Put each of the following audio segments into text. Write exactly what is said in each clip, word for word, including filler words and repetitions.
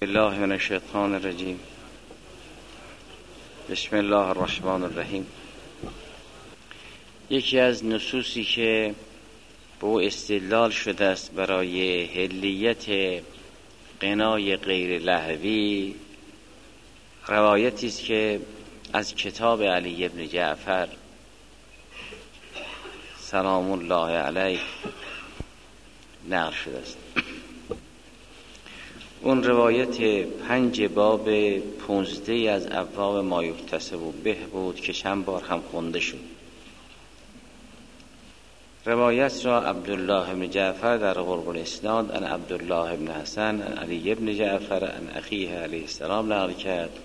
الله من الشیطان الرجیم. بسم الله الرحمن الرحیم. یکی از نصوصی که به او استدلال شده است برای حلیت غنای غیر لهوی روایتی است که از کتاب علی ابن جعفر سلام الله علیه نقل شده است. اون روایت پنج باب پونزده از ابواب ما یکتسب به بود که چند بار هم خونده شد. روایت را عبدالله بن جعفر در قرب الاسناد ان عبدالله بن حسن ان علی بن جعفر ان اخیه علیه السلام نقل کرد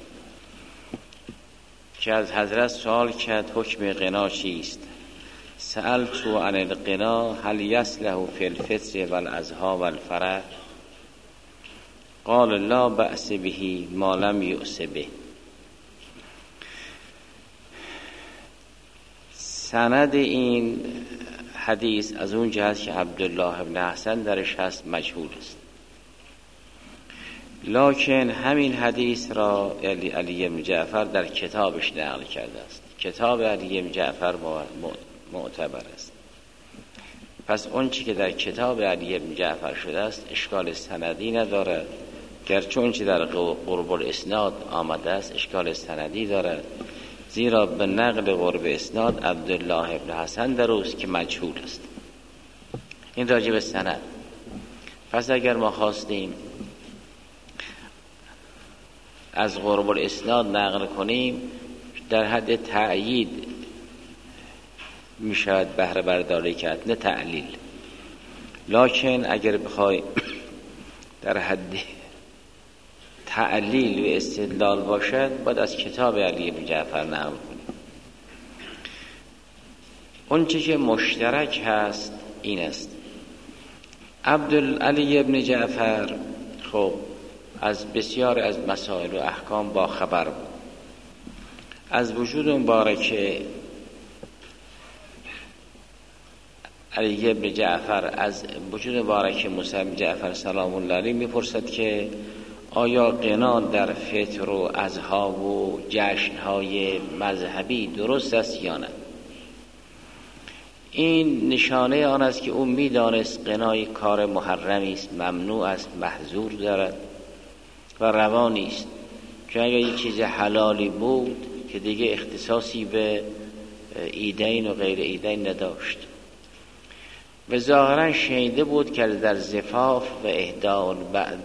که از حضرت سوال کرد حکم غنا چیست؟ سألت عن الغنا هل یصلح فی الفطر والاضحی والفرح؟ قال لا بأس به ما لم یؤس به. سند این حدیث از اون جهت که عبدالله بن حسن درش هست مجهول است، لکن همین حدیث را علی, علی بن جعفر در کتابش نقل کرده است. کتاب علی بن جعفر معتبر است. پس اون چی که در کتاب علی بن جعفر شده است اشکال سندی نداره، گرچه اون چی در قرب الاسناد آمده است اشکال سندی دارد، زیرا به نقل قرب اسناد عبدالله ابن حسن در اوست که مجهول است. این راجع به سند. پس اگر ما خواستیم از قرب الاسناد نقل کنیم در حد تأیید می شود بهره برداری کرد، نه تعلیل. لکن اگر بخوای در حد تعلیل و استدلال باشد باید از کتاب علی بن جعفر نقل کنیم. اون چیزی که مشترک هست این است: عبدالعلی بن جعفر خب از بسیار از مسائل و احکام با خبر بود. از وجود مبارک علی بن جعفر، از وجود مبارک موسی بن جعفر سلام الله علیه میپرسد که آیا غنا در فطر و اضحی و جشن‌های مذهبی درست است یا نه؟ این نشانه آن است که او میدانست غنای کار محرمی است، ممنوع است، محظور دارد و روا نیست، که اگر یک چیز حلالی بود که دیگه اختصاصی به عیدین و غیر عیدین نداشت. و ظاهرا شنیده بود که در زفاف و اهداء بعد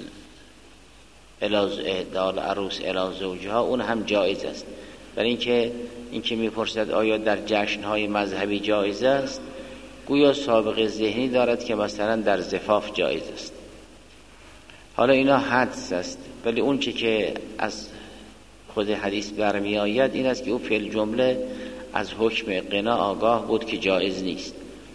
اهداء عروس الی زوجها اون هم جایز است. برای اینکه اینکه میپرسد آیا در جشن‌های مذهبی جایز است، گویا سابقه ذهنی دارد که مثلا در زفاف جایز است. حالا اینا حدس است، ولی اون چی که از خود حدیث برمی آید این است که او فی الجمله از حکم غنا آگاه بود که جایز نیست.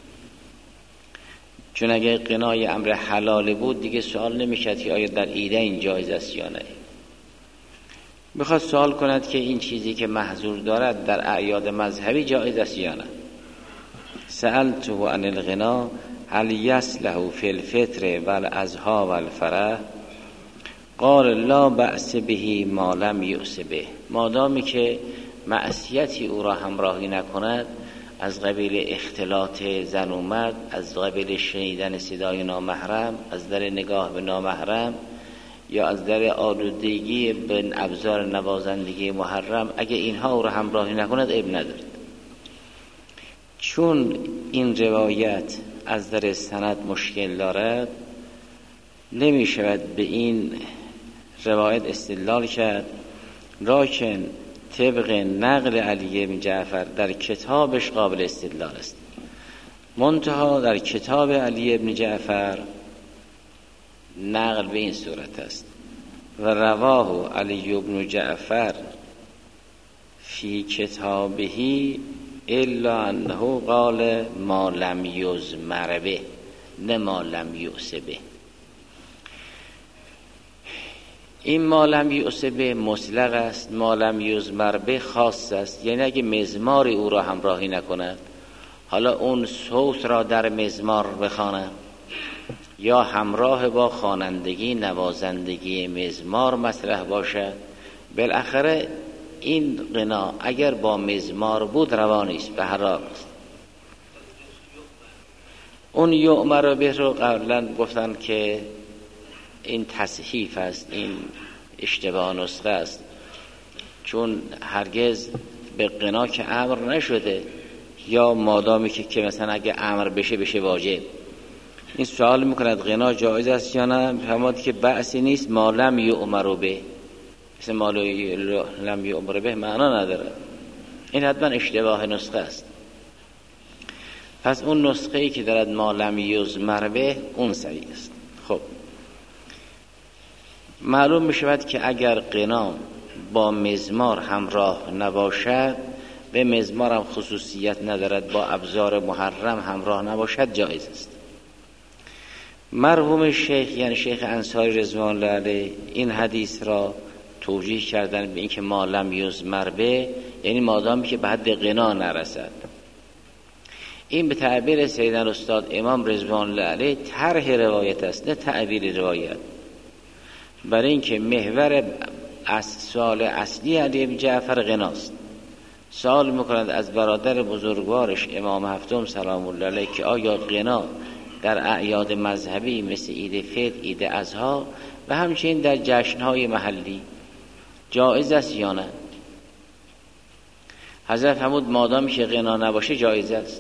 چون اگه غنای امر حلال بود دیگه سوال نمی‌کرد که آیا در عیدین جایز است یا نه. میخواد سوال کند که این چیزی که محظور دارد در اعیاد مذهبی جایز است یا نه. سألته عن الغنا هل یصلح فی الفطر والاضحی والفرح؟ قال لا بأس به ما لم یؤس به. مادامی که معصیتی او را همراهی نکند، از قبیل اختلاط زن و مرد، از قبیل شنیدن صدای نامحرم، از در نگاه به نامحرم، یا از در آلودگی به ابزار نوازندگی محرم، اگه اینها او را همراهی نکند عیب ندارد. چون این روایت از در سند مشکل دارد نمی شود به این روایت استدلال کرد، لکن طبق نقل علی بن جعفر در کتابش قابل استدلال است. منتها در کتاب علی بن جعفر نقل به این صورت است: و رواه علی بن جعفر فی کتابه الا انه قال ما لم یزمر به، نه ما لم یؤس به. این ما لم یؤس به مطلق است، ما لم یزمر به خاص است. یعنی اگه مزمار او را همراهی نکند، حالا اون صوت را در مزمار بخواند یا همراه با خوانندگی نوازندگی مزمار مطرح باشد، بالاخره این غنا اگر با مزمار بود روا نیست، به حرام است. اون یؤمر به رو قبلا گفتن که این تصحیف است، این اشتباه نسخه است، چون هرگز به غنا که امر نشده، یا مادامی که, که مثلا اگه امر بشه بشه واجب. این سوال میکند غنا جایز است یا نه؟ فرمود که بأسی نیست ما لم یؤمر به، مثل ما لم یؤمر به معنا نداره. این حتما اشتباه نسخه است. پس اون نسخه ای که دارد ما لم یؤمر به اون صحیح است. خب معلوم می شود که اگر غنا با مزمار همراه نباشد، به مزمار هم خصوصیت ندارد، با ابزار محرم همراه نباشد، جایز است. مرحوم شیخ یعنی شیخ انصاری رضوان الله علیه این حدیث را توجیه کردن به اینکه ما لم یؤمر به، یعنی مادامی که به حد غنا نرسد. این به تعبیر سیدنا استاد امام رضوان الله علیه طرح روایت است، نه تعبیر روایت. برای اینکه محور سوال اصلی علی بن جعفر غناست. سوال میکند از برادر بزرگوارش امام هفتم سلام الله علیه که آیا غنا در اعیاد مذهبی مثل عید فطر، عید اضحی و همچنین در جشنهای محلی جایز است یا نه؟ حضرت فرمود مادامی که غنا نباشه جایز است.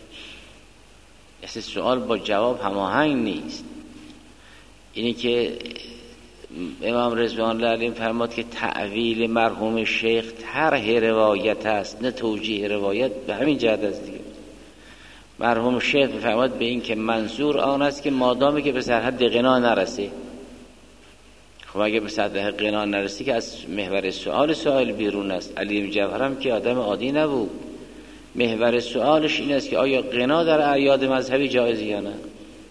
اصلا سوال با جواب هماهنگ نیست. اینی که امام رضوان الله علیه فرمود که تعویل مرحوم شیخ طرح روایت است، نه توجیه روایت، به همین جهت است دیگه. مرحوم شیخ فرمود به این که منظور آن است که مادامی که به سرحد غنا نرسه. خب اگه به سرحد غنا نرسی که از محور سوال سوال بیرون است. علی بن جعفر هم که آدم عادی نبود، محور سوالش این است که آیا غنا در اعیاد مذهبی جایز یا نه؟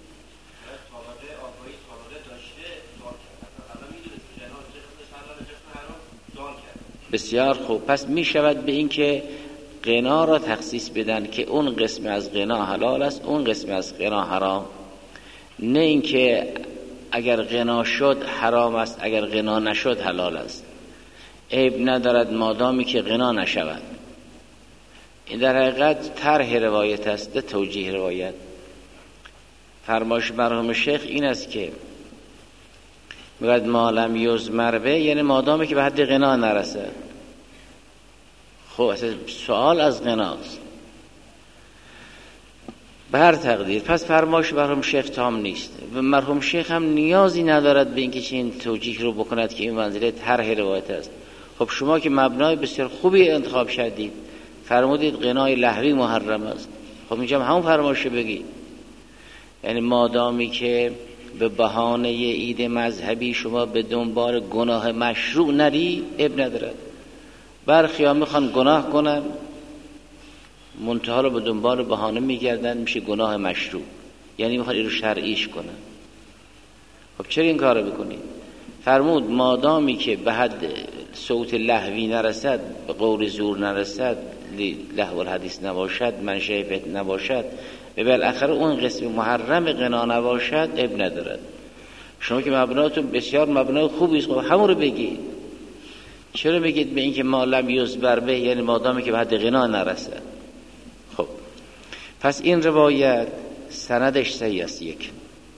بسیار خوب. پس می شود به این که غنا را تخصیص بدن که اون قسم از غنا حلال است، اون قسم از غنا حرام. نه این که اگر غنا شد حرام است، اگر غنا نشد حلال است. عیب ندارد مادامی که غنا نشود. این در حقیقت طرح روایت است، ده توجیه روایت. فرمایش مرحوم شیخ این است که میگوید ما لم یؤمر به، یعنی مادامی که به حد غنا نرسه. خب اصلا سوال از غناست به هر تقدیر. پس فرمایش مرحوم شیخ تام نیست و مرحوم شیخ هم نیازی ندارد به اینکه چنین توجیه رو بکند که این منزله طرح روایت است. خب شما که مبنای بسیار خوبی انتخاب کردید، فرمودید غنای لهوی محرم است. خب اینجا هم همون فرمایش بگید، یعنی مادامی که به بهانه عید مذهبی شما به دنبال گناه مشروع نری، اب ندارد. برخی ها میخوان گناه کنن، منتها رو به دنبال بهانه میگردن، میشه گناه مشروع، یعنی میخوان این رو شرعیش کنن. خب چرا این کار رو بکنید؟ فرمود مادامی که به حد صوت لهوی نرسد، به قول زور نرسد، لهو الحدیث نباشد، منشأ فتنه نباشد، به بالاخره اون قسم محرم غنا نباشد، اب ندارد. شما که مبناتون بسیار مبنای خوبی است، خب همون رو بگید. چرا بگید به این که ما لم یؤمر به، یعنی مادامی که به حد غنا نرسد؟ خب پس این روایت سندش صحیح است. یک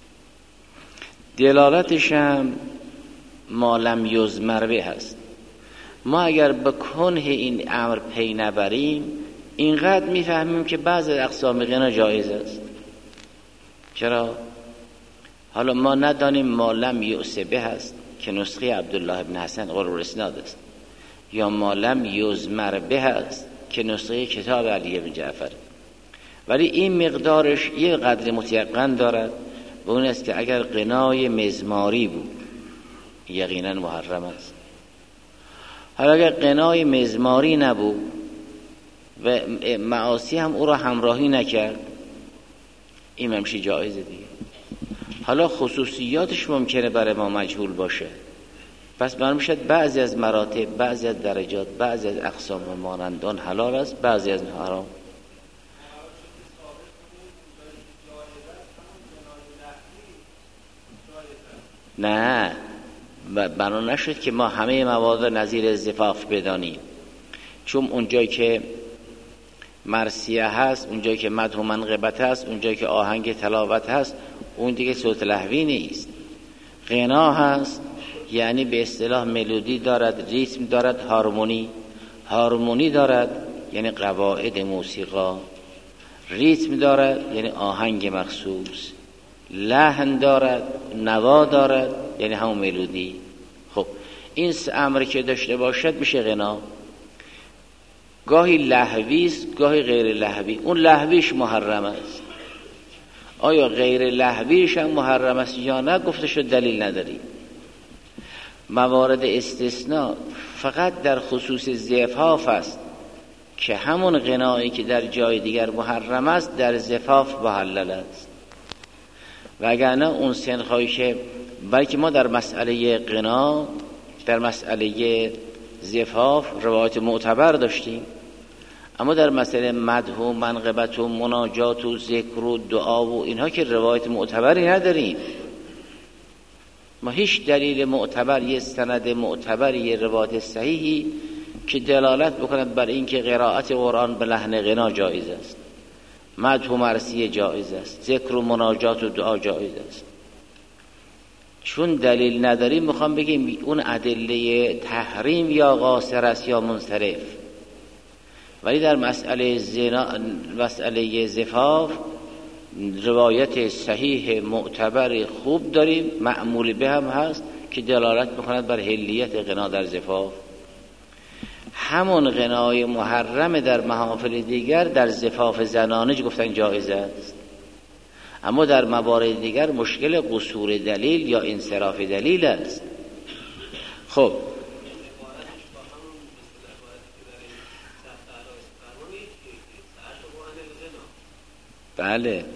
دلالتش هم ما لم یؤمر به هست. ما اگر به کنه این امر پی نبریم، اینقدر میفهمیم که بعض اقسام غنا جایز است. چرا؟ حالا ما ندانیم ما لم یؤس به هست که نسخه عبدالله ابن حسن قرور اسناد است، یا ما لم یؤمر به هست که نسخه کتاب علی بن جعفر. ولی این مقدارش یه قدر متیقن دارد و اون است که اگر غنای مزماری بود یقینا محرم است. حالا اگر غنای مزماری نبود و معاصی هم او را همراهی نکرد، این همشه جایزه دیگه. حالا خصوصیاتش ممکنه برای ما مجهول باشه، پس معلوم شد بعضی از مراتب، بعضی از درجات، بعضی از اقسام و مانندان حلال است، بعضی از حرام. نه، بنا نشد که ما همه مواد نظیر زفاف بدانیم، چون اونجایی که مرثیه هست، اونجایی که مدح و منقبت هست، اونجایی که آهنگ تلاوت هست، اون دیگه صوت لهوی نیست. غنا هست یعنی به اصطلاح ملودی دارد، ریتم دارد، هارمونی هارمونی دارد یعنی قواعد موسیقا، ریتم دارد یعنی آهنگ مخصوص، لحن دارد، نوا دارد یعنی همون ملودی. خب این سه امر که داشته باشد میشه غنا. گاهی لهوی است، گاهی غیر لهوی. اون لهویش محرم است. آیا غیر لهویش هم محرم است یا نه؟ گفته شد دلیل نداری. موارد استثناء فقط در خصوص زفاف است که همون غنایی که در جای دیگر محرم است در زفاف محلل است. وگرنه اون سنخایی که بلکه ما در مسئله غنا، در مسئله زفاف روایت معتبر داشتیم، اما در مسئله مدح و منقبت و مناجات و ذکر و دعا و اینها که روایت معتبری نداریم. ما هیچ دلیل معتبر، یه سند معتبر، یه روایت صحیحی که دلالت بکند بر این که قرائت قرآن به لحن غنا جایز است، مدح و مرثیه جایز است، ذکر و مناجات و دعا جایز است. چون دلیل نداریم میخوام بگیم اون ادله تحریم یا قاصر است یا منصرف. ولی در مسئله زنا، مسئله زفاف روایت صحیح معتبر خوب داریم، معمول به هم هست که دلالت میکند بر حلیت غنا در زفاف. همون غنای محرم در محافل دیگر در زفاف زنانه گفتن جایز است، اما در موارد دیگر مشکل قصور دلیل یا انصراف دلیل است. خب بله،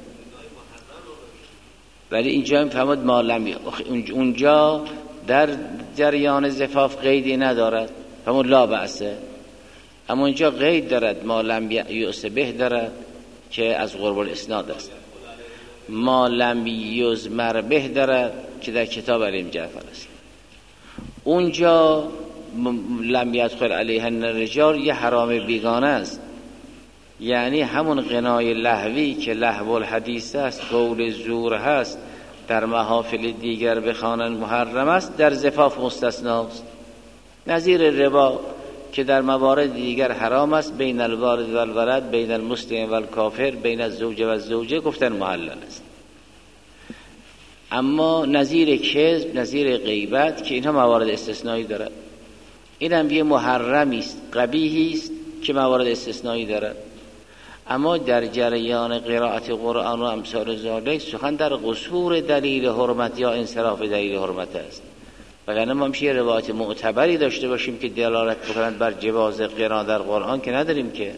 ولی اینجا میفهمد مالمی، اونجا در جریان زفاف قیدی ندارد، همون لا بأسه، اما اینجا قید دارد، مالم یعصبه دارد که از قرب الاسناد است، مالم یزمر به دارد که در کتاب علیم جعفر است. اونجا لم یدخل علیهن الرجال یه حرام بیگانه است، یعنی همون غنای لهوی که لهو الحدیث است، قول زور هست، در محافل دیگر بخوانن محرم است، در زفاف مستثناست. نظیر ربا که در موارد دیگر حرام است، بین الوالد و الولد، بین المسلم و الکافر، بین الزوج و الزوجه گفتن محلل است. اما نظیر کذب، نظیر غیبت که اینها موارد استثنایی دارد، این هم یه محرمی است، قبیحی است که موارد استثنایی دارد. اما در جریان قرائت قرآن و امثال ذالک سخن در قصور دلیل حرمت یا انصراف دلیل حرمت است. وگرنه ما میشه روایت معتبری داشته باشیم که دلالت بکنند بر جواز قرا در قرآن که نداریم که.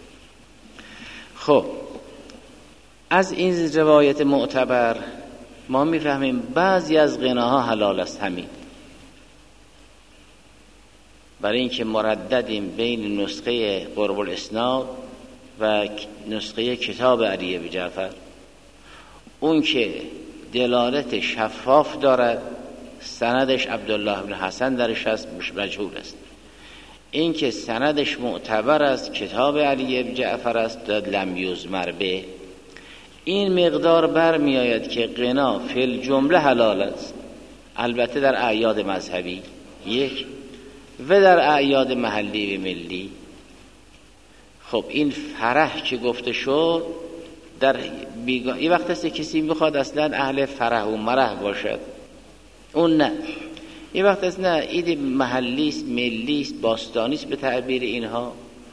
خب از این روایت معتبر ما میفهمیم بعضی از غناها حلال است، همین برای اینکه مرددیم بین نسخه قرب الاسناد و نسخه کتاب علی بن جعفر. اون که دلالت شفاف دارد، سندش عبدالله بن حسن درش هست، مجهول است. این که سندش معتبر است، کتاب علی بن جعفر است، لم یزمر به. این مقدار برمی آید که غنا فی الجمله حلال است، البته در اعیاد مذهبی یک و در اعیاد محلی و ملی. خب این فرح که گفته شد در بیگا... یه وقت است کسی میخواد اصلا اهل فرح و مرح باشد، اون نه. یه وقت است نه، عید محلی است، ملی است، باستانی است به تعبیر اینها.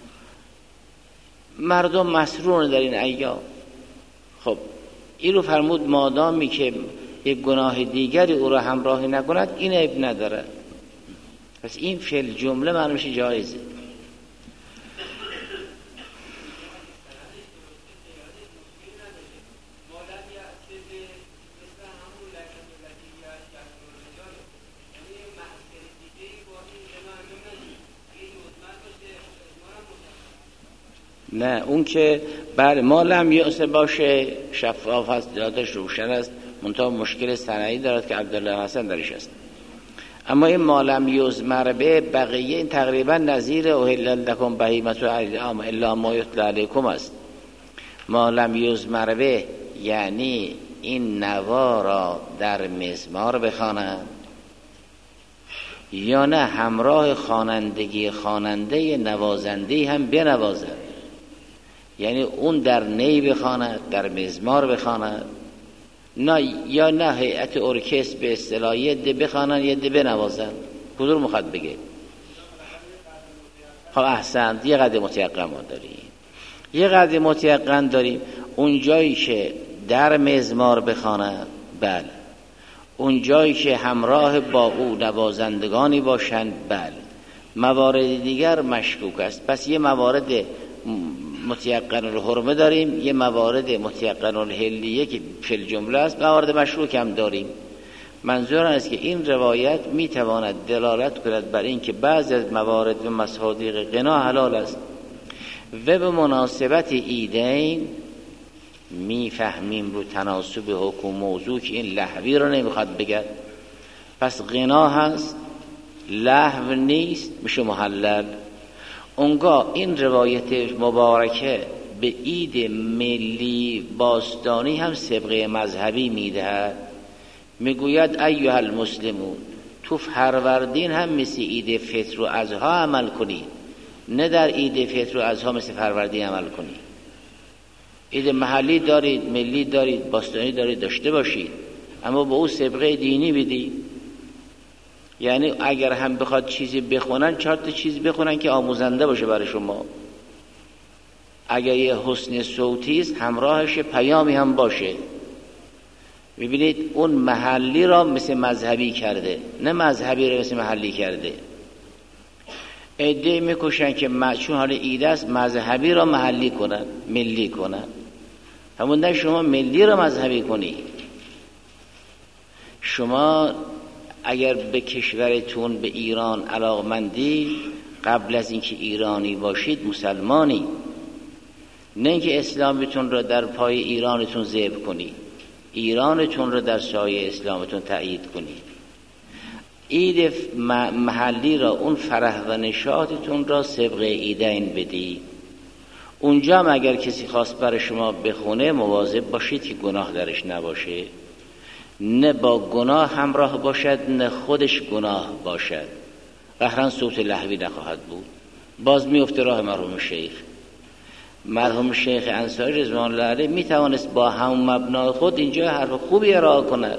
مردم مسرور در این ایام. خب این رو فرمود مادامی که یک گناه دیگری او را همراهی نکند این عیب نداره. پس این فعل جمله معلوم میشه جایزه. نه اون که بله ما لم یعص باشه، شفاف است، دادش روشن است، منتها مشکل صنعی دارد که عبدالله حسن درش است. اما این مالم یزمر به بقیه این تقریبا نظیر اهل لکم بهیمة الانعام الا ما یتلی علیکم است. مالم یزمر به یعنی این نوا را در مزمار بخوانند یا نه همراه خوانندگی خواننده نوازنده هم بنوازد، یعنی اون در نی بخواند، در مزمار بخواند، نه یا نه هیئت ارکستر به اصطلاح یه ده بخوانند یه ده بنوازند. کدوم میخواد بگه؟ خب احسنت، یه قدر متیقن ما داریم، یه قدر متیقن داریم. اون جایی که در مزمار بخواند بله، اون جایی که همراه با او نوازندگانی باشند بله. موارد دیگر مشکوک است. پس یه موارد متیقن الحرمه داریم، یه موارد متیقن الحلیه که فی الجمله است، موارد مشکوک هم داریم. منظور است که این روایت میتواند دلالت کند بر این که بعضی از موارد و مصادیق غنا حلال است و به مناسبت ایدین میفهمیم رو تناسب حکم موضوع که این لهوی رو نمیخواد بگد. پس غنا هست، لهو نیست، میشه محلل. اونگاه این روایت مبارکه به عید ملی باستانی هم سبقه مذهبی میدهد. میگوید ایها المسلمون تو فروردین هم مثل عید فطر و اضحی عمل کنید، نه در عید فطر و اضحی مثل فروردین عمل کنید. عید محلی دارید، ملی دارید، باستانی دارید، داشته باشید، اما با او سبقه دینی بدید. یعنی اگر هم بخواد چیزی بخونن چهار تا چیز بخونن که آموزنده باشه برای شما. اگر یه حسن صوتی است همراهش پیامی هم باشه. ببینید اون محلی را مثل مذهبی کرده، نه مذهبی را مثل محلی کرده. عده میکشن که چون حال عید است مذهبی را محلی کنن، ملی کنن. همون نه شما ملی را مذهبی کنی. شما اگر به کشورتون به ایران علاقمندی، قبل از اینکه ایرانی باشید مسلمانی، نه اینکه اسلامتون را در پای ایرانتون ذبح کنید، ایرانتون را در سایه اسلامتون تأیید کنید. عید محلی را، اون فرح و نشاطتون را سبقه عیدین بدید. اونجا هم اگر کسی خواست برای شما بخونه مواظب باشید که گناه درش نباشه، نه با گناه همراه باشد نه خودش گناه باشد. قهرن صوت لهوی نخواهد بود. باز میفته راه مرحوم شیخ. مرحوم شیخ انصاری رضوان الله علیه می توانست با همون مبنای خود اینجا حرف خوبی ارائه کند.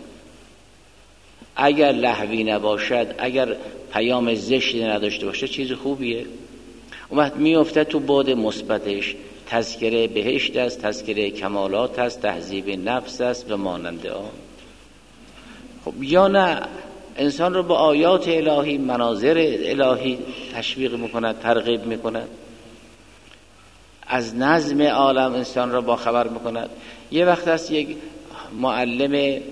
اگر لهوی نباشد، اگر پیام زشتی نداشته باشه چیز خوبیه. اون وقت میفته تو بعد مثبتش، تذکره بهشت است، تذکره کمالات است، تهذیب نفس است و مانند آن. خب یا نه انسان رو با آیات الهی، مناظر الهی تشویق میکند، ترغیب میکند، از نظم عالم انسان را با خبر میکند. یه وقت هست یک معلم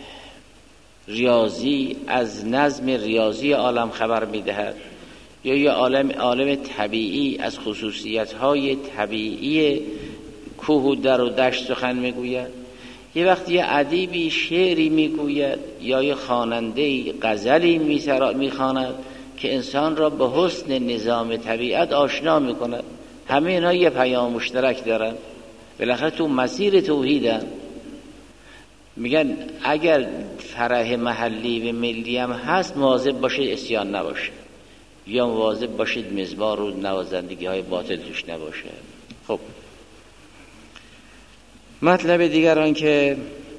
ریاضی از نظم ریاضی عالم خبر میدهد، یا یه عالم عالم طبیعی از خصوصیت‌های طبیعی کوه و در و دشت سخن میگوید. یه وقت یه ادیبی شعری میگوید یا یه خواننده غزلی میخواند که انسان را به حسن نظام طبیعت آشنا میکند. همه اینا یه پیام مشترک دارن، بالاخره تو مسیر توحیدن. میگن اگر فرح محلی و ملی هم هست مواظب باشید اسیان نباشه، یا مواظب باشید مزمار و نوازندگی های باطل توش نباشه. خب مطلب دیگر آن که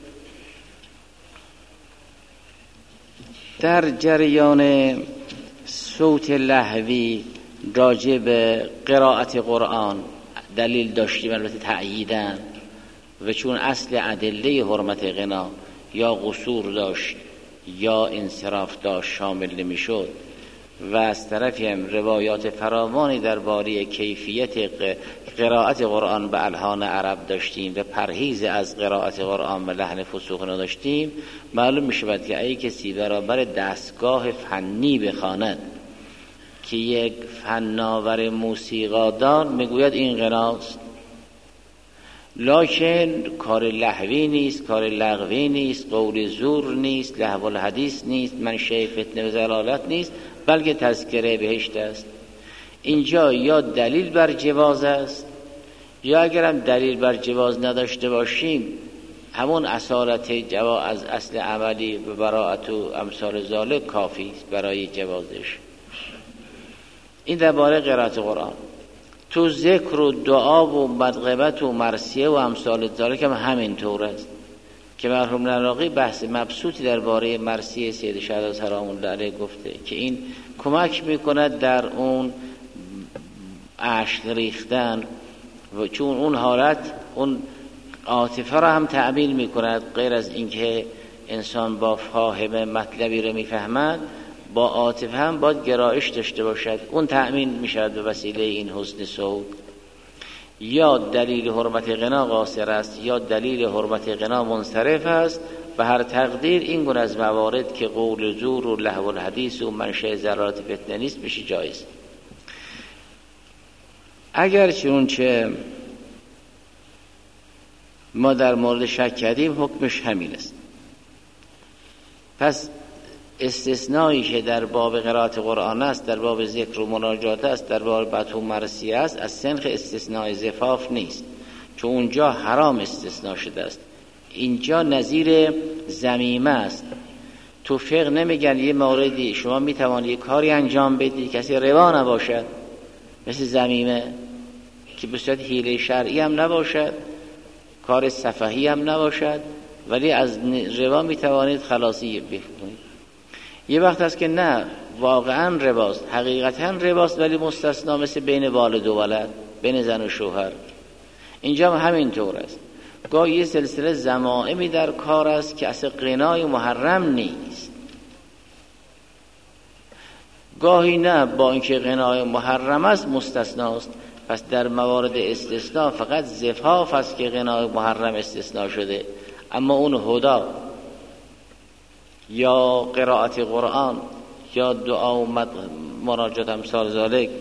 در جریان صوت لهوی راجع به قرائت قرآن دلیل داشتیم، البته تأییدن، و چون اصل ادله حرمت غنا یا قصور داشت یا انصراف داشت شامل نمی شد، و از طرفی هم روایات فراوانی درباره کیفیت قرائت قرآن به الحان عرب داشتیم و پرهیز از قرائت قرآن به لحن فسوق نداشتیم. معلوم می شود که اگه کسی برابر دستگاه فنی بخواند که یک فناور موسیقادان میگوید این غناست، لکن کار لهوی نیست، کار لغوی نیست، قول زور نیست، لهو الحدیث نیست، منشأ فتنه و ضلالت نیست، بلکه تذکره بهشت است. اینجا یا دلیل بر جواز است، یا اگرم دلیل بر جواز نداشته باشیم همون اصالت جواز از اصل عملی و براءت و امثال ذالک کافی است برای جوازش. این درباره قرائت قرآن. تو ذکر و دعا و مدغبت و مرثیه و امثال ذالک هم همینطور است که مرحوم نراقی بحث مبسوطی درباره مرثیه سید شهداء سلام الله علیه گفته که این کمک میکند در اون اشک ریختن و چون اون حالت اون عاطفه را هم تعبیر میکند، غیر از اینکه انسان با فاهم مطلبی رو میفهمد با عاطفه هم باید گرایش داشته باشد، اون تأمین میشود به وسیله این حسن صوت. یا دلیل حرمت غنا قاصر است یا دلیل حرمت غنا منصرف است. به هر تقدیر این گونه از موارد که قول زور و لهو الحدیث و منشأ ضررات فتنه نیست میشه جایز. اگر چونچه ما در مورد شک کردیم حکمش همین است. پس استثنایی که در باب قرائت قرآن است، در باب ذکر و مناجات است، در باب بطح و مرثیه است، از سنخ استثناء زفاف نیست، چون اونجا حرام استثناء شده است. اینجا نظیر ذمیمه است. تو فقه نمیگن یه موردی شما میتوانی یه کاری انجام بدی کسی روا نباشد، مثل ذمیمه که به صورت حیله شرعی هم نباشد، کار سفهی هم نباشد، ولی از روا میتوانید خلاصی بکنید. یه وقت هست که نه واقعا رواست، حقیقتا رواست، ولی مستثنا، مثل بین والد و ولد، بین زن و شوهر. اینجا هم همینطور است. گاهی یه سلسله ضمائمی در کار است که اصلا غنای محرم نیست، گاهی نه با اینکه غنای محرم است مستثنا است. پس در موارد استثناء فقط زفاف است که غنای محرم استثناء شده، اما اون هدا یا قرائت قرآن یا دعا و مناجات امثال ذالک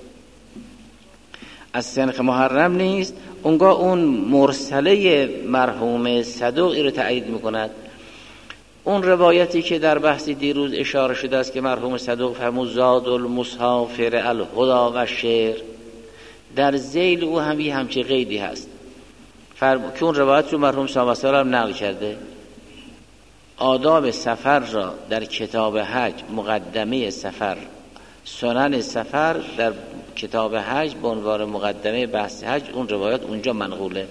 از سنخ محرم نیست. اونگاه اون مرسله مرحوم صدوقی رو تأیید میکند. اون روایتی که در بحث دیروز اشاره شده است که مرحوم صدوق فرمود زاد المسافر الهدا و شعر، در ذیل او هم یه همچه قیدی هست فرم... که اون روایت رو مرحوم صلی الله علیه و آله نقل کرده. آداب سفر را در کتاب حج، مقدمه سفر، سنن سفر در کتاب حج به عنوان مقدمه بحث حج، اون روایت اونجا منقوله.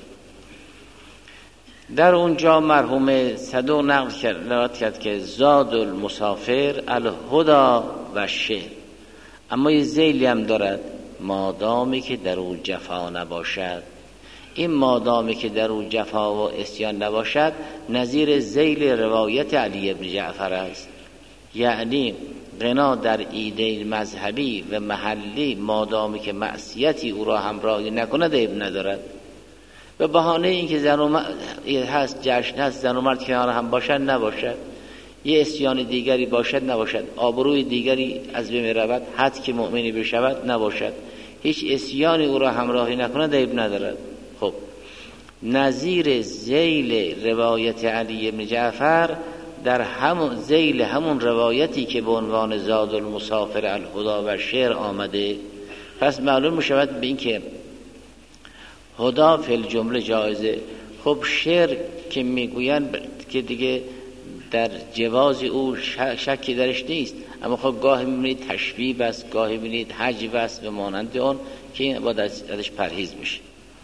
در اونجا مرحوم صدوق نقل کرد کرد که زاد المسافر الهدا و شعر، اما یه ذیلی هم دارد، مادامی که در او جفا نباشد. این مادامی که در او جفا و عصیان نباشد نظیر ذیل روایت علی بن جعفر است. یعنی غنا در ایده مذهبی و محلی مادامی که معصیتی او را همراهی نکند عیب ندارد. به بهانه اینکه زن و مرد هست، جشن هست، زن و مرد کنار هم باشد نباشد، یه عصیان دیگری باشد نباشد، آبروی دیگری از بین رود، حد که مؤمنی بشود نباشد، هیچ عصیانی او را همراهی نکند عیب ندارد. خب نظیر ذیل روایت علی بن جعفر در همون ذیل همون روایتی که به عنوان زاد المسافر الهدا و شعر آمده. پس معلوم میشود به این که هدا فی الجمله جایزه. خب شعر که میگوین که دیگه در جواز او شکی درش نیست، اما خب گاهی میبینید تشبیه است، گاهی میبینید حجو است و مانند اون که باید ازش پرهیز میشه.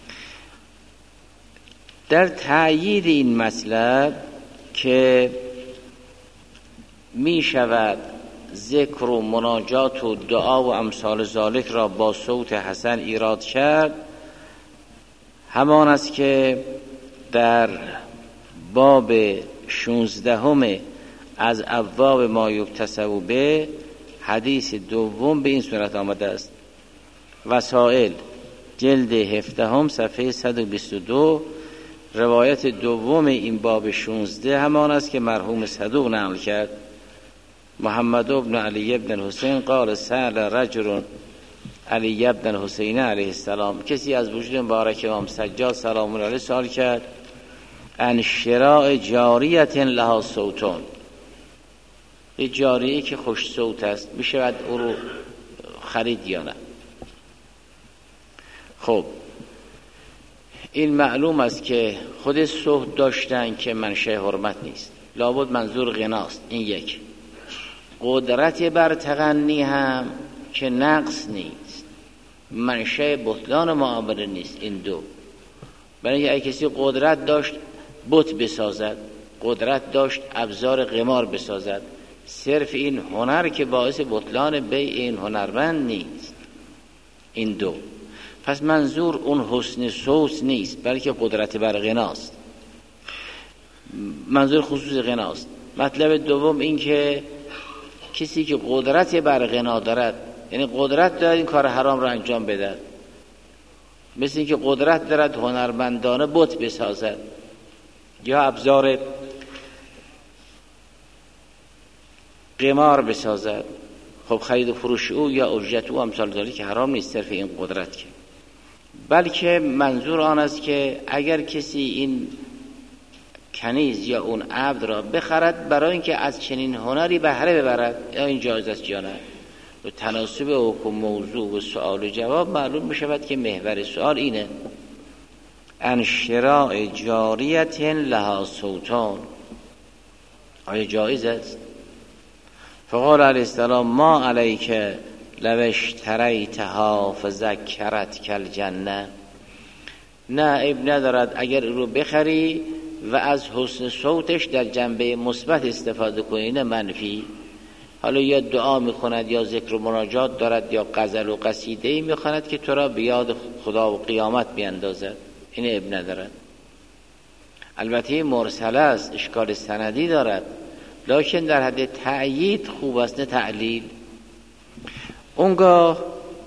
در تأیید این مطلب که می شود ذکر و مناجات و دعا و امثال ذالک را با صوت حسن ایراد کرد، همان است که در باب شانزدهم از ابواب ما یکتسب به حدیث دوم به این صورت آمده است. وسائل جلد هفدهم صفحه صد و بیست و دو، روایت دوم این باب شانزده همان است که مرحوم صدوق نقل کرد. محمد بن علی بن حسین قال سأل رجل علی ابن حسین علیه السلام، کسی از وجود مبارک امام سجاد سلام الله علیه سوال کرد ان شراء جاریت لها صوتون، یه جاریه که خوش صوت است میشود او رو خرید یا نه؟ خب این معلوم است که خود صوت داشتن که منشأ حرمت نیست، لابد منظور غناست. این یک. قدرت بر تغنی هم که نقص نیست، منشأ بطلان معامله نیست. این دو. برای اینکه اگه کسی قدرت داشت بت بسازد، قدرت داشت ابزار قمار بسازد، صرف این هنر که باعث بطلان بیع این هنرمند نیست. این دو. پس منظور اون حسن صوت نیست، بلکه قدرت بر غناست، منظور خصوص غناست. مطلب دوم این که کسی که قدرت بر غنا دارد، یعنی قدرت دارد این کار حرام را انجام بدهد، مثل این که قدرت دارد هنرمندانه بت بسازد یا ابزار قمار بسازد، خب خرید و فروش او یا اجرت او امثال داری که حرام نیست، صرف این قدرت که، بلکه منظور آن است که اگر کسی این کنیز یا اون عبد را بخرد برای اینکه از چنین هنری بهره ببرد، یا این جایز است یا نه. و تناسب حکم موضوع و سوال و جواب معلوم بشود که محور سوال اینه ان شراء جاریت لها صوتان، آیا جایز است؟ فقال علیه السلام ما علیک لو اشتریتها فذکرت کالجنه، نه عیب ندارد اگر رو بخری و از حسن صوتش در جنبه مثبت استفاده کنی نه منفی. حالا یا دعا میخوند یا ذکر و مناجات دارد یا غزل و قصیده میخواند که تو را به یاد خدا و قیامت بیندازد، این عیب ندارد. البته مرسله است، اشکال سندی دارد، لکن در حد تأیید خوب است نه تعلیل. اونگاه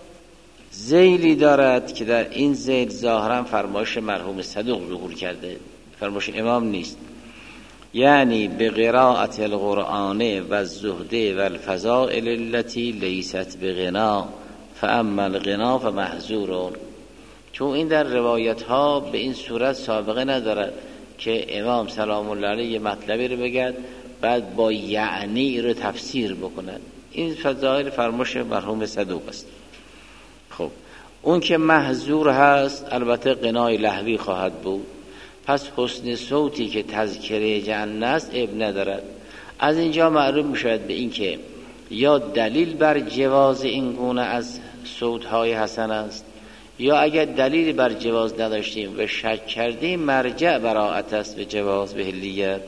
ذیلی دارد که در این ذیل ظاهرا فرمایش مرحوم صدوق ظهور کرده، فرمایش امام نیست، یعنی به قراءت القرآن و الزهد و الفضائل التي لیست بغنا فاما الغنا فمحظور. چون این در روایت ها به این صورت سابقه ندارد که امام سلام الله علیه یه مطلبی رو بگد بعد با یعنی رو تفسیر بکند. این فضائل فرمایش مرحوم صدوق است. خب اون که محظور هست البته غنای لهوی خواهد بود. پس حسن صوتی که تذکره جنت است عیب ندارد. از اینجا معلوم میشود به این که یا دلیل بر جواز این گونه از صوتهای حسن است، یا اگر دلیل بر جواز نداشتیم و شک کردیم مرجع براءت است به جواز به حلیت.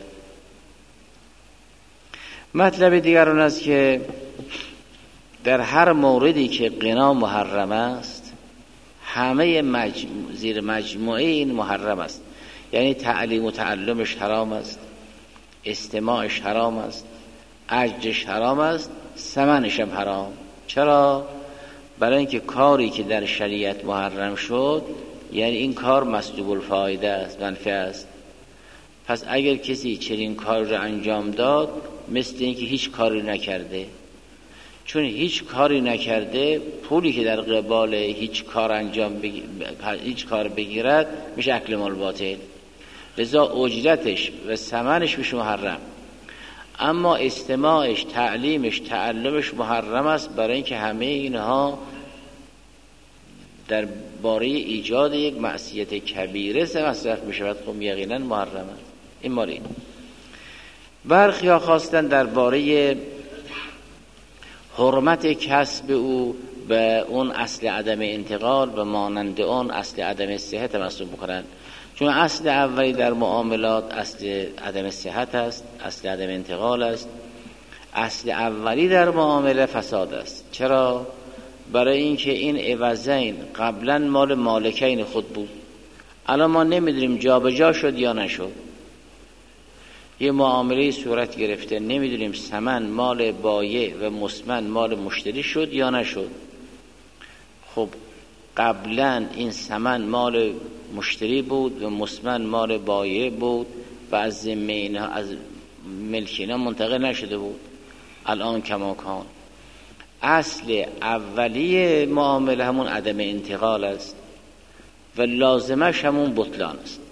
مطلب دیگر اون است که در هر موردی که غنا محرم است همه مجموع زیر مجموعه این محرم است، یعنی تعلیم و تعلمش حرام است، استماعش حرام است، اجرش حرام است، ثمنش هم حرام. چرا؟ برای اینکه کاری که در شریعت محرم شد یعنی این کار مسلوب الفایده است، منفعه است. پس اگر کسی چنین کار را انجام داد مثل اینکه هیچ کاری نکرده، چون هیچ کاری نکرده پولی که در قبال هیچ کار انجام بگیر... هیچ کار بگیرد میشه اکل مال باطل، لذا اجرتش و ثمنش میشه محرم. اما استماعش، تعلیمش، تعلمش محرم است، برای اینکه همه اینها در باره ایجاد یک معصیت کبیره سه مصرف میشود، خب یقینا محرم است. این مالی برخی ها خواستن در باره حرمت کسب او به اون اصل عدم انتقال و مانند اون اصل عدم صحت محسوب میکنن، چون اصل اولی در معاملات اصل عدم صحت است، اصل عدم انتقال است. اصل اولی در معامله فساد است. چرا؟ برای اینکه این عوضین قبلا مال مالکین خود بود، الان ما نمیدونیم جا به جا شد یا نشد. یه معامله صورت گرفته، نمیدونیم ثمن مال بایع و مسمن مال مشتری شد یا نشد. خب قبلا این ثمن مال مشتری بود و مسمن مال بایع بود و از ذمه اینها، از ملک اینا منتقل نشده بود. الان کماکان اصل اولی معامله همون عدم انتقال است و لازمش همون بطلان است.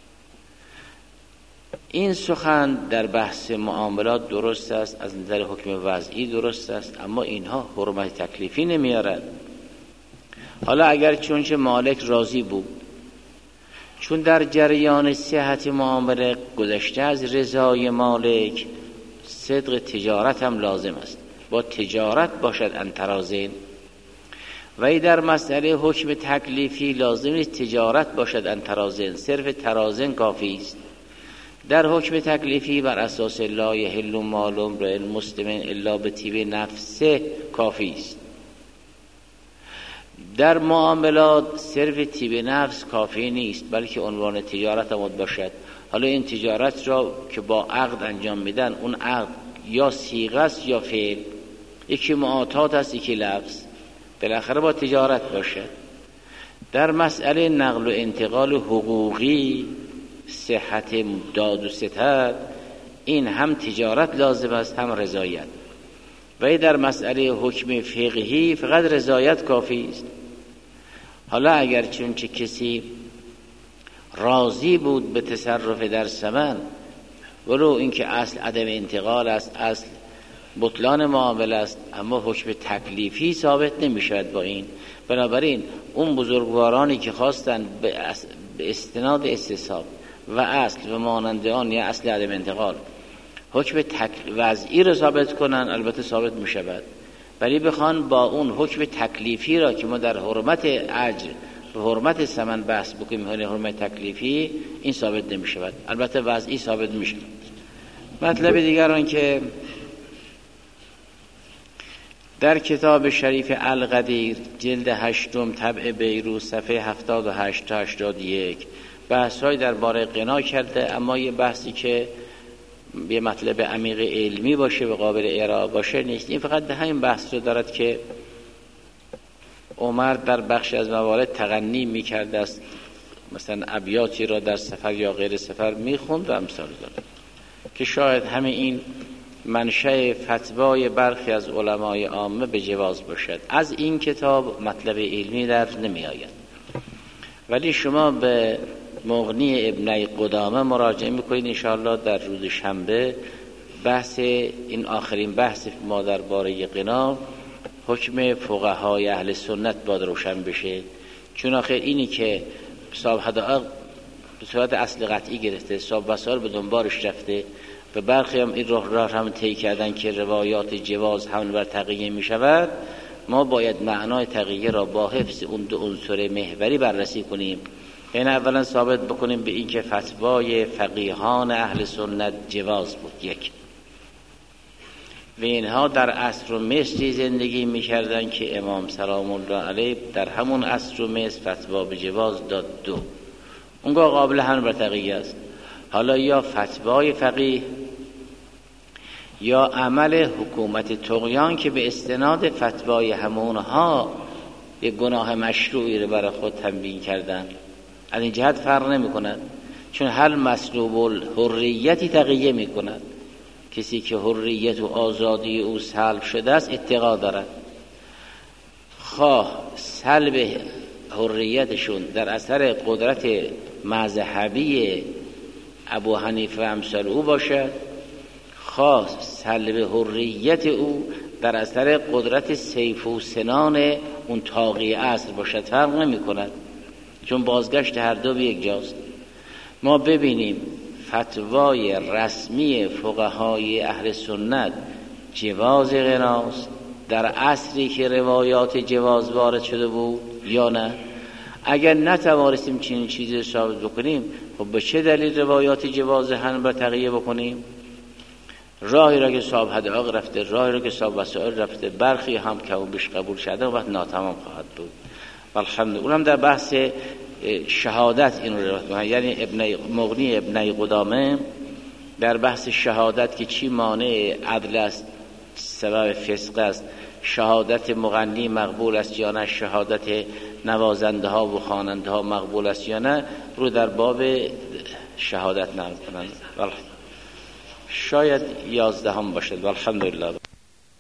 این سخن در بحث معاملات درست است، از نظر حکم وضعی درست است، اما اینها حرمت تکلیفی نمیارد. حالا اگر چونچه مالک راضی بود، چون در جریان صحت معامله گذشته از رضای مالک، صدق تجارت هم لازم است، با تجارت باشد انترازین. و در مسئله حکم تکلیفی لازم نیست تجارت باشد انترازین، صرف ترازن کافی است. در حکم تکلیفی بر اساس لا یحل مال امرئ مسلم الا بطیب نفسه کافی است. در معاملات صرف طیب نفس کافی نیست، بلکه عنوان تجارت هم باشد. حالا این تجارت را که با عقد انجام میدن، اون عقد یا صیغه است یا فعل، یکی معاطات است یکی لفظ، بالاخره با تجارت باشد. در مسئله نقل و انتقال حقوقی، صحت داد و ستد، این هم تجارت لازم است هم رضایت. و در مسئله حکم فقهی فقط رضایت کافی است. حالا اگر چونچه کسی راضی بود به تصرف در ثمن، ولو اینکه اصل عدم انتقال است، اصل بطلان معامله است، اما حکم تکلیفی ثابت نمی شود با این. بنابراین اون بزرگوارانی که خواستن به استناد استصحاب و اصل و مانند آن یا اصل عدم انتقال حکم وضعی را ثابت کنن، البته ثابت می شود، ولی بخوان با اون حکم تکلیفی را که ما در حرمت اجر و حرمت ثمن بحث بکنیم، حرمت تکلیفی، این ثابت نمی شود، البته وضعی ثابت می شود. مطلب دیگر آن که در کتاب شریف القدیر جلد هشتم طبع بیروت صفحه هفتاد و هشت تا هشتاد و یک بحث‌های درباره غنا کرده، اما یه بحثی که یه مطلب عمیق علمی باشه و قابل ارائه باشه نیست. این فقط به همین بحث رو دارد که عمر در بخش از موارد تغنی می‌کرده است، مثلا ابیاتی را در سفر یا غیر سفر می‌خوند و امثال دارد، که شاید همه این منشأ فتوای برخی از علمای عامه به جواز باشد. از این کتاب مطلب علمی در نمی آید، ولی شما به مغنی ابن قدامه مراجعه میکنید انشاءالله در روز شنبه. بحث این آخرین بحث ما درباره غنا، حکم فقهای اهل سنت باید روشن بشه، چون آخر اینی که صاحب حدائق به صورت اصل قطعی گرفته، صاحب وسائل به دنبالش رفته و برخی هم این راه راه هم طی کردن که روایات جواز حمل بر تقیه می شود. ما باید معنای تقیه را با حفظ اون دو عنصر محوری بررسی کنیم. این اولا ثابت بکنیم به این که فتوای فقیهان اهل سنت جواز بود، یک، و اینها در عصر و مصری زندگی می کردن که امام سلام الله علیه در همون عصر و مصر فتوا به جواز داد، دو، اونگاه قابل حمل بر تقیه است. حالا یا فتوای فقیه یا عمل حکومت طغیان که به استناد فتوای همونها یک گناه مشروعی رو برای خود تنبیه کردن، از این جهت فرق نمی کند، چون هر مسلوب الحریتی تقیه می کند. کسی که حریت و آزادی او سلب شده است اتقا دارد، خواه سلب حریتشون در اثر قدرت مذهبی ابو حنیفه امثال او باشد، خواه سلب حریت او در اثر قدرت سیف و سنان اون طاغی عصر باشد، فرق نمی کند، چون بازگشت هر دو به یک جاست. ما ببینیم فتوای رسمی فقهای اهل سنت جواز غناست در عصری که روایات جواز وارد شده بود یا نه. اگر نتوانستیم چنین چیزی ثابت بکنیم، خب به چه دلیل روایات جواز حمل بر تقیه بکنیم؟ راهی را که صاحب حدائق رفته، راهی را که صاحب وسائل رفته، برخی هم که اون بیش قبول شده و وقت ناتمام خواهد بود. الحمدلله. اونم در بحث شهادت این رو روایت، یعنی ابن مغنی ابن قدامه در بحث شهادت که چی مانع عدل است، سبب فسق است، شهادت مغنی مقبول است یا نه، شهادت نوازنده ها و خواننده ها مقبول است یا نه، رو در باب شهادت نقل کنند. شاید یازدهم باشد. والحمدلله.